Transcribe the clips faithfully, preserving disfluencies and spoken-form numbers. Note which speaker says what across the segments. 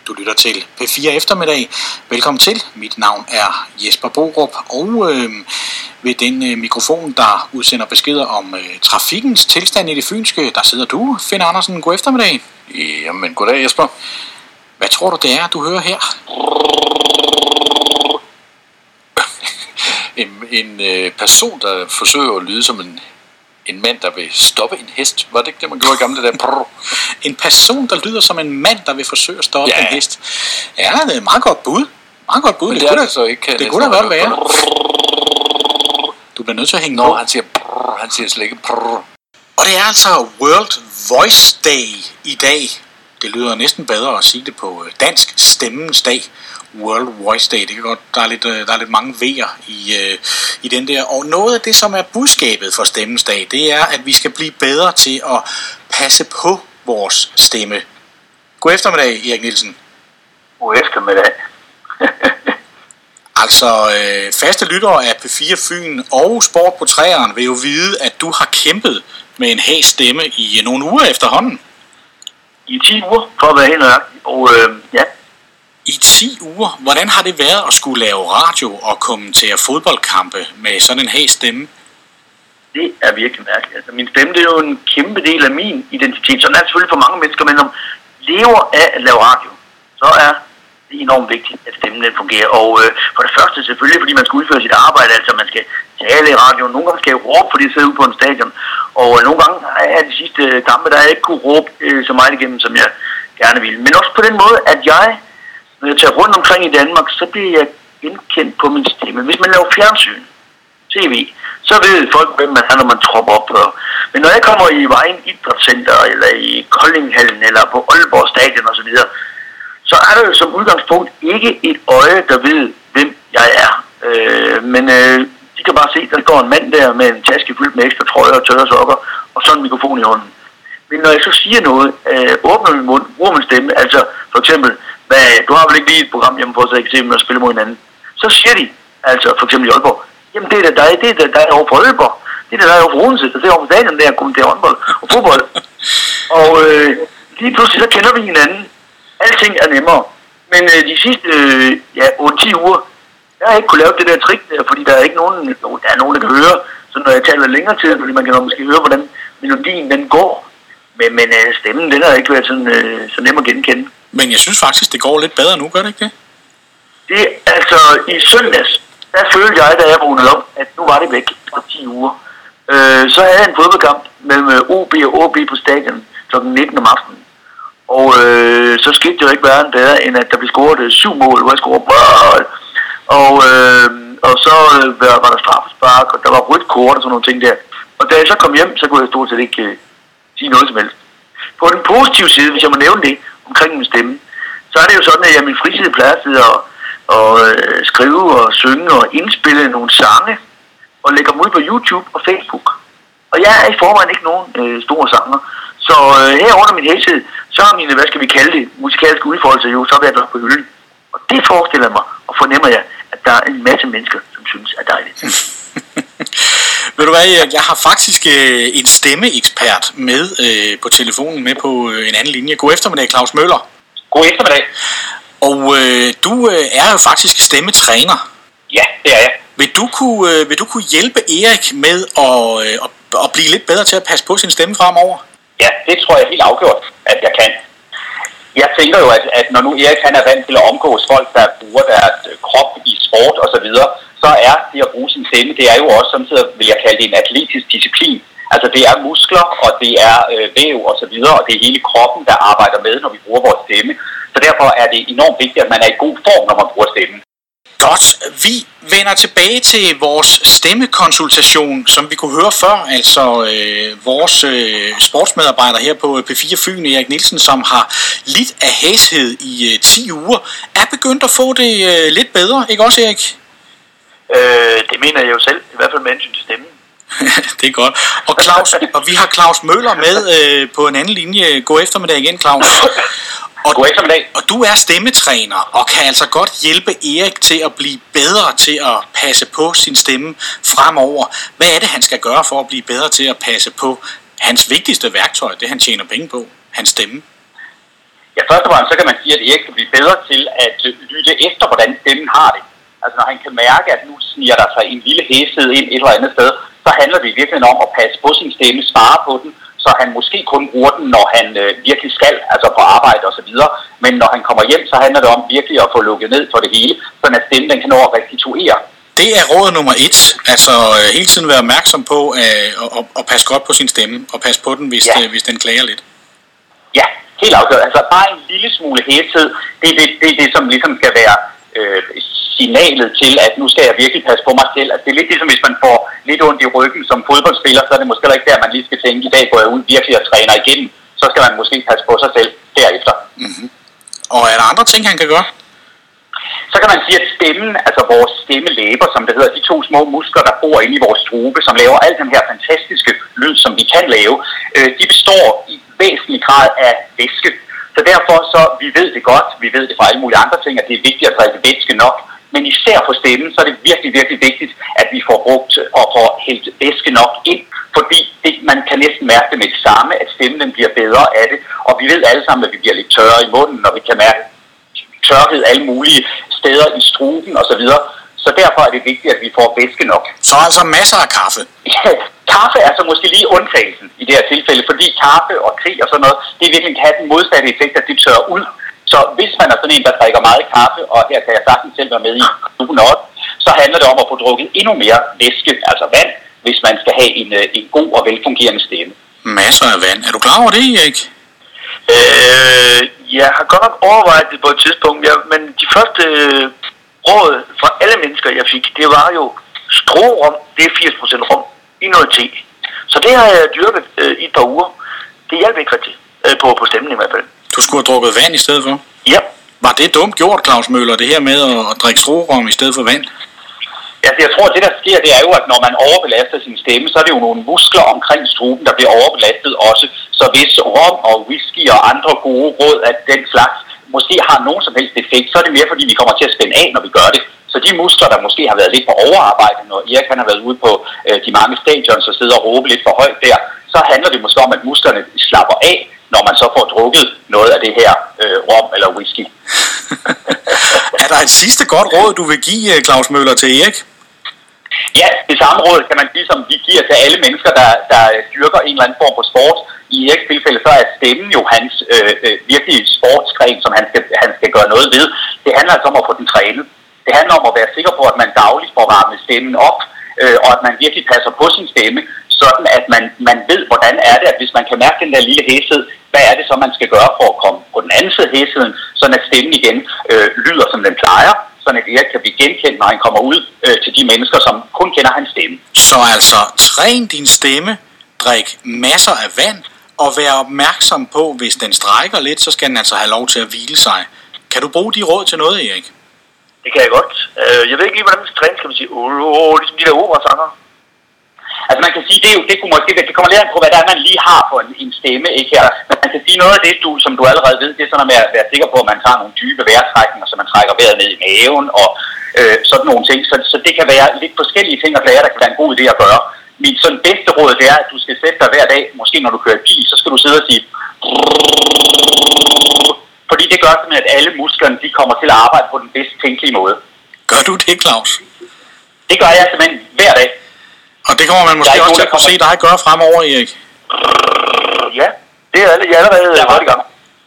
Speaker 1: Du lytter til P fire Eftermiddag. Velkommen til. Mit navn er Jesper Borup, og øh, ved den øh, mikrofon, der udsender beskeder om øh, trafikkens tilstand i det fynske, der sidder du, Finn Andersen. God eftermiddag.
Speaker 2: Jamen, goddag Jesper.
Speaker 1: Hvad tror du, det er, du hører her?
Speaker 2: en en øh, person, der forsøger at lyde som en, en mand, der vil stoppe en hest. Var det ikke det, man gjorde i gamle dage? Brrr.
Speaker 1: En person, der lyder som en mand, der vil forsøge at stoppe
Speaker 2: Ja.
Speaker 1: en hest. Ja, det er et meget godt bud. Meget godt bud.
Speaker 2: Men
Speaker 1: Det,
Speaker 2: det
Speaker 1: kunne
Speaker 2: er
Speaker 1: da,
Speaker 2: det så ikke.
Speaker 1: det kunne da godt være. Du bliver nødt til at hænge
Speaker 2: Nå,
Speaker 1: på.
Speaker 2: han siger brrr, han siger slet ikke brrr.
Speaker 1: Og det er altså World Voice Day i dag. Det lyder næsten bedre at sige det på dansk, stemmens dag. World Voice Day. Det kan godt, der er lidt, der er lidt mange V'er i, øh, i den der. Og noget af det, som er budskabet for stemmens dag, det er, at vi skal blive bedre til at passe på vores stemme. God eftermiddag, Erik Nielsen.
Speaker 3: God eftermiddag.
Speaker 1: Altså, øh, faste lyttere af P fire Fyn og Sport på træerne vil jo vide, at du har kæmpet med en hæs stemme i nogle uger efterhånden.
Speaker 3: I ti uger, for at være helt nøjagtig. Og øh, ja,
Speaker 1: I ti uger. Hvordan har det været at skulle lave radio og kommentere fodboldkampe med sådan en hæs stemme?
Speaker 3: det er virkelig mærkeligt. Altså, min stemme, det er jo en kæmpe del af min identitet. Sådan er det selvfølgelig for mange mennesker, men når man lever af at lave radio, så er det enormt vigtigt, at stemmen den fungerer. Og øh, for det første selvfølgelig, fordi man skal udføre sit arbejde, altså man skal tale i radioen. Nogle gange skal jeg råbe, fordi jeg sidder ude på en stadion. Og øh, nogle gange er de sidste kampe, der jeg ikke kunne råbe øh, så meget igennem, som jeg gerne ville. Men også på den måde, at jeg, når jeg tager rundt omkring i Danmark, så bliver jeg genkendt på min stemme. Hvis man laver fjernsyn, tv, så ved folk, hvem man er, når man tropper op på. Men når jeg kommer i Vejen Idrætscenter, eller i Koldinghallen, eller på Aalborg Stadion osv., så er der jo som udgangspunkt ikke et øje, der ved, hvem jeg er. Øh, men øh, de kan bare se, der står en mand der med en taske fyldt med ekstra trøjer og tørre sokker, og så en mikrofon i hånden. Men når jeg så siger noget, øh, åbner min mund, bruger min stemme, altså for eksempel, hvad, du har vel ikke lige et program hjemme på, så jeg kan se dem og spille mod hinanden. Så siger de, altså for eksempel i Aalborg, jamen det er da dig, det er da dig over på Aalborg, det er da dig over på Odense, der ser over på stadion der, kommenterer håndbold og fodbold. Og øh, lige pludselig så kender vi hinanden. Alting er nemmere. Men øh, de sidste øh, ja, otte ti uger, jeg har ikke kunne lave det der trick der, fordi der er ikke nogen, der er nogen, der kan høre, så når jeg taler længere tid, fordi man kan måske høre, hvordan melodien den går. Men, men øh, stemmen, den har ikke været sådan, øh, så nem at genkende.
Speaker 1: Men jeg synes faktisk, det går lidt bedre nu, gør det ikke det?
Speaker 3: Det altså i søndags, der følte jeg, da jeg vågnede op, at nu var det væk for ti uger. Øh, så havde jeg en fodboldkamp mellem O B og O B på stadion klokken nitten om aftenen. Og øh, så skete det jo ikke værre end bedre, end at der blev scoret øh, syv mål, hvor jeg scorede mål. Og, øh, og så øh, var der straffespark, og der var rødt kort og sådan nogle ting der. Og da jeg så kom hjem, så kunne jeg stort set ikke øh, sige noget som helst. På den positive side, hvis jeg må nævne det omkring min stemme, så er det jo sådan, at jeg i min fritid plejer at sidde og, og øh, skrive og synge og indspille nogle sange, og lægger dem ud på YouTube og Facebook. Og jeg er i forvejen ikke nogen øh, store sanger. Så øh, her under min helhed, så har mine, hvad skal vi kalde det, musikalske udfoldelser jo, så har været lagt på hylden. Og det forestiller mig, og fornemmer jeg, at der er en masse mennesker, som synes er dejligt.
Speaker 1: Ved du hvad, Erik, jeg har faktisk øh, en stemmeekspert med øh, på telefonen, med på øh, en anden linje. God eftermiddag, Claus Møller.
Speaker 4: God eftermiddag.
Speaker 1: Og øh, du øh, er jo faktisk stemmetræner.
Speaker 4: Ja, det er jeg.
Speaker 1: Vil du kunne, øh, vil du kunne hjælpe Erik med at, øh, at, at blive lidt bedre til at passe på sin stemme fremover?
Speaker 4: Ja, det tror jeg helt afgjort, at jeg kan. Jeg tænker jo, at, at når nu Erik han er vant til at omgås folk, der bruger deres krop i sport og så videre, så er det at bruge sin stemme, det er jo også, samtidig vil jeg kalde det en atletisk disciplin. Altså det er muskler, og det er øh, væv og så videre, og det er hele kroppen, der arbejder med, når vi bruger vores stemme. Så derfor er det enormt vigtigt, at man er i god form, når man bruger stemmen.
Speaker 1: Godt. Vi vender tilbage til vores stemmekonsultation, som vi kunne høre før, altså øh, vores øh, sportsmedarbejder her på P fire Fyn, Erik Nielsen, som har lidt af hæshed i øh, ti uger, er begyndt at få det øh, lidt bedre, ikke også, Erik?
Speaker 3: Øh, det mener jeg jo selv, i hvert fald med hensyn til stemmen.
Speaker 1: Det er godt. Og Claus, og vi har Claus Møller med øh, på en anden linje. God eftermiddag igen, Claus. Og,
Speaker 4: God eftermiddag.
Speaker 1: og du er stemmetræner og kan altså godt hjælpe Erik til at blive bedre til at passe på sin stemme fremover. Hvad er det, han skal gøre for at blive bedre til at passe på hans vigtigste værktøj, det han tjener penge på, hans stemme?
Speaker 4: Ja, først og fremmest så kan man sige, at Erik skal blive bedre til at lytte efter, hvordan stemmen har det. Altså når han kan mærke, at nu sniger der sig en lille hæshed ind et eller andet sted, så handler det virkelig om at passe på sin stemme, spare på den, så han måske kun bruger den, når han øh, virkelig skal, altså på arbejde og så videre. Men når han kommer hjem, så handler det om virkelig at få lukket ned for det hele, så at stemmen den kan nå at restituere.
Speaker 1: Det er råd nummer et, altså øh, hele tiden være opmærksom på øh, at, at passe godt på sin stemme, og passe på den, hvis, ja. øh, hvis den klager lidt.
Speaker 4: Ja, helt afgjort. Altså bare en lille smule hæshed, det er det, det, det, som ligesom skal være øh, signalet til, at nu skal jeg virkelig passe på mig selv. Altså det er lidt ligesom, hvis man får lidt ondt i ryggen som fodboldspiller, så er det måske ikke der, man lige skal tænke, i dag går jeg ud virkelig og træner igen. Så skal man måske passe på sig selv derefter.
Speaker 1: Mm-hmm. Og er der andre ting, han kan gøre?
Speaker 4: Så kan man sige, at stemmen, altså vores stemmelæber, som det hedder, de to små muskler, der bor inde i vores strube, som laver al den her fantastiske lyd, som vi kan lave, øh, de består i væsentlig grad af væske. Så derfor så, vi ved det godt, vi ved det fra alle mulige andre ting, at det er vigtigt at drikke væske nok, men især på stemmen, så er det virkelig, virkelig vigtigt, at vi får brugt og får hældt væske nok ind, fordi det, man kan næsten mærke det med det samme, at stemmen den bliver bedre af det, og vi ved alle sammen, at vi bliver lidt tørre i munden, når vi kan mærke tørhed alle mulige steder i struben og så videre. Så derfor er det vigtigt, at vi får væske nok.
Speaker 1: Så altså masser af kaffe?
Speaker 4: Ja, kaffe er så måske lige undtagelsen i det her tilfælde, fordi kaffe og te og sådan noget, det virkelig kan have den modsatte effekt, at det tørrer ud. Så hvis man er sådan en, der drikker meget kaffe, og her kan jeg sagtens selv være med i klubben også, så handler det om at få drukket endnu mere væske, altså vand, hvis man skal have en, en god og velfungerende stemme.
Speaker 1: Masser af vand. Er du klar over det, Erik?
Speaker 3: Øh, jeg har godt nok overvejet det på et tidspunkt, ja, men de første øh, råd fra alle mennesker, jeg fik, det var jo strorum, det er firs procent rum i noget te. Så det har jeg dyrket øh, i et par uger. Det hjalp ikke rigtigt, øh, på, på stemmen i hvert fald.
Speaker 1: Du skulle have drukket vand i stedet for?
Speaker 3: Ja.
Speaker 1: Var det dumt gjort, Claus Møller, det her med at, at drikke strorum i stedet for vand?
Speaker 4: Altså, jeg tror, at det, der sker, det er jo, at når man overbelaster sin stemme, så er det jo nogle muskler omkring struben, der bliver overbelastet også. Så hvis rom og whisky og andre gode råd af den slags måske har nogen som helst effekt, så er det mere, fordi vi kommer til at spænde af, når vi gør det. Så de muskler, der måske har været lidt på overarbejde, når Erik han har været ude på øh, de mange stadions og sidder og råbe lidt for højt der, så handler det måske om, at musklerne slapper af, når man så får drukket noget af det her øh, rom eller whisky.
Speaker 1: Er der et sidste godt råd, du vil give, Claus Møller, til Erik?
Speaker 4: Ja, det samme råd kan man sige, som vi giver til alle mennesker, der, der dyrker en eller anden form for sport. I Eriks tilfælde, så er stemmen jo hans øh, øh, virkelige sportsgren, som han skal, han skal gøre noget ved. Det handler altså om at få den trænet. Det handler om at være sikker på, at man dagligt får varmet stemmen op, øh, og at man virkelig passer på sin stemme, sådan at man, man ved, hvordan er det, at hvis man kan mærke den der lille hæshed, hvad er det så, man skal gøre for at komme på den anden side af hæsheden, sådan at stemmen igen øh, lyder, som den plejer, sådan at Erik kan blive genkendt, når han kommer ud øh, til de mennesker, som kun kender hans stemme.
Speaker 1: Så altså, træn din stemme, drik masser af vand, og vær opmærksom på, hvis den strækker lidt, så skal den altså have lov til at hvile sig. Kan du bruge de råd til noget, Erik?
Speaker 3: Det kan jeg godt. Øh, jeg ved ikke lige, hvordan man skal træne, skal man sige, åh, åh, ligesom de der operasanger.
Speaker 4: Altså man kan sige, det, er jo, det kunne måske, det kommer lidt an på, hvad der er, man lige har på en, en stemme, ikke her. Men man kan sige noget af det, du, som du allerede ved, det er sådan at være, være sikker på, at man tager nogle dybe vejrtrækninger, så man trækker vejret ned i maven og øh, sådan nogle ting. Så, så det kan være lidt forskellige ting at lære, der kan være en god idé at gøre. Mit sådan bedste råd, det er, at du skal sætte dig hver dag, måske når du kører bil, så skal du sidde og sige, fordi det gør simpelthen, at alle musklerne, de kommer til at arbejde på den bedst tænkelige måde.
Speaker 1: Gør du det, Claus?
Speaker 4: Det gør jeg simpelthen hver dag.
Speaker 1: Og det kommer man måske også til at kunne se dig gøre fremover, Erik.
Speaker 3: Ja, det er jeg allerede godt i gang.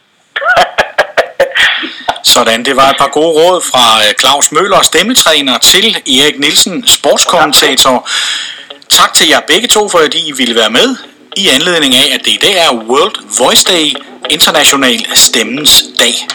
Speaker 1: Sådan, det var et par gode råd fra Claus Møller, stemmetræner, til Erik Nielsen, sportskommentator. Tak til jer begge to, fordi I ville være med i anledning af, at det i dag er World Voice Day, international stemmens dag.